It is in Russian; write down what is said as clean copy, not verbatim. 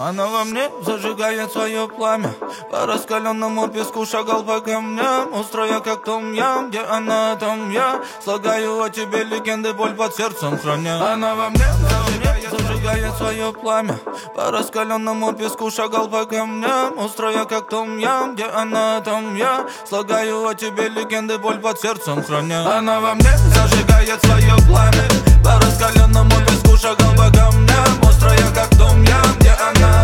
Она во мне зажигает свое пламя. По раскаленному песку шагал по камням, устроя как том-ям. Где она, там я. Слагаю о тебе легенды, боль под сердцем храня. Она во мне зажигает свое пламя. По раскаленному песку шагал по камням, устроя как том-ям. Где она, там я. Слагаю о тебе легенды, боль под сердцем храня. Она во мне зажигает свое пламя. По раскаленному песку шагал по камням, устроя как том-ям. Где она?